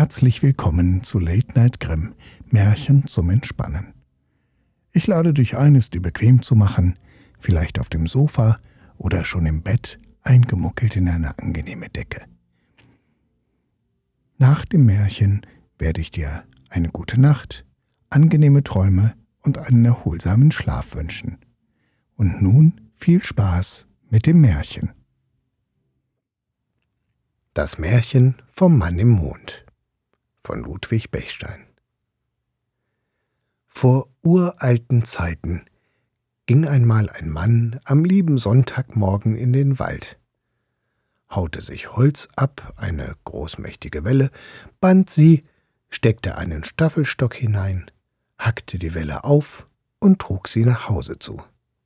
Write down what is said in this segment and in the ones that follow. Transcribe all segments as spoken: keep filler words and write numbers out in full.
Herzlich willkommen zu Late Night Grimm, Märchen zum Entspannen. Ich lade dich ein, es dir bequem zu machen, vielleicht auf dem Sofa oder schon im Bett, eingemuckelt in eine angenehme Decke. Nach dem Märchen werde ich dir eine gute Nacht, angenehme Träume und einen erholsamen Schlaf wünschen. Und nun viel Spaß mit dem Märchen. Das Märchen vom Mann im Mond von Ludwig Bechstein. Vor uralten Zeiten ging einmal ein Mann am lieben Sonntagmorgen in den Wald, haute sich Holz ab, eine großmächtige Welle, band sie, steckte einen Staffelstock hinein, hackte die Welle auf und trug sie nach Hause zu.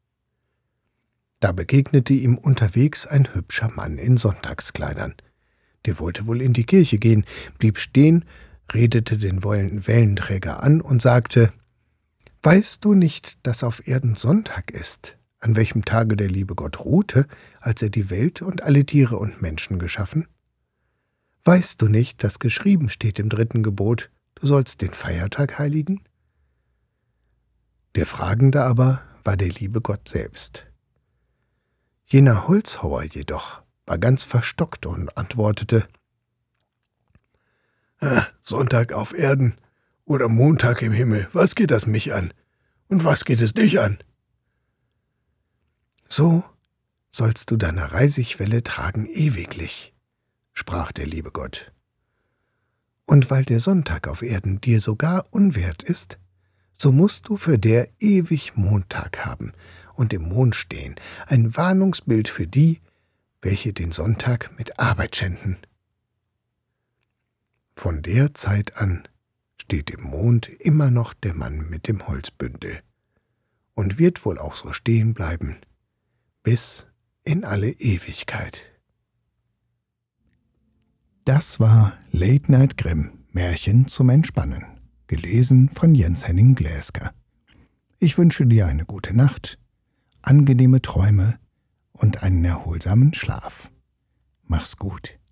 Da begegnete ihm unterwegs ein hübscher Mann in Sonntagskleidern. Der wollte wohl in die Kirche gehen, blieb stehen, redete den Wellenträger an und sagte: »Weißt du nicht, dass auf Erden Sonntag ist, an welchem Tage der liebe Gott ruhte, als er die Welt und alle Tiere und Menschen geschaffen? Weißt du nicht, dass geschrieben steht im dritten Gebot, du sollst den Feiertag heiligen?« Der Fragende aber war der liebe Gott selbst. Jener Holzhauer jedoch war ganz verstockt und antwortete: »Sonntag auf Erden oder Montag im Himmel, was geht das mich an? Und was geht es dich an?« »So sollst du deine Reisigwelle tragen ewiglich«, sprach der liebe Gott. »Und weil der Sonntag auf Erden dir sogar unwert ist, so musst du für der ewig Montag haben und im Mond stehen, ein Warnungsbild für die, welche den Sonntag mit Arbeit schänden.« Von der Zeit an steht im Mond immer noch der Mann mit dem Holzbündel und wird wohl auch so stehen bleiben, bis in alle Ewigkeit. Das war Late Night Grimm, Märchen zum Entspannen, gelesen von Jens Henning Gläsker. Ich wünsche dir eine gute Nacht, angenehme Träume und einen erholsamen Schlaf. Mach's gut.